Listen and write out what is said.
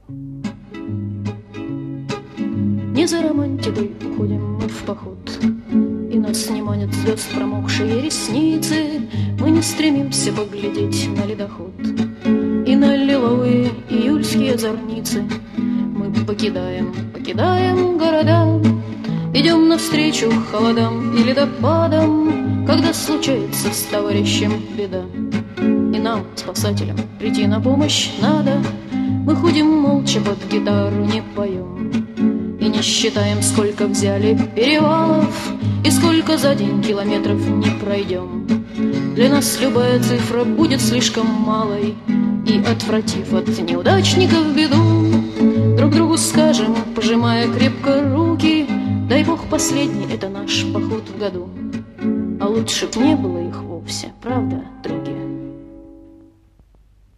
Не за романтикой уходим мы в поход, и нас не манят звезд промокшие ресницы. Мы не стремимся поглядеть на ледоход и на лиловые июльские зорницы. Мы покидаем города, идем навстречу холодам и ледопадам, когда случается с товарищем беда, и нам, спасателям, прийти на помощь надо. Мы ходим молча под гитару, не поем и не считаем, сколько взяли перевалов и сколько за день километров не пройдем. Для нас любая цифра будет слишком малой, и, отвратив от неудачников беду, друг другу скажем, пожимая крепко руки: дай Бог последний, это наш поход в году. А лучше б не было их вовсе, правда, друг?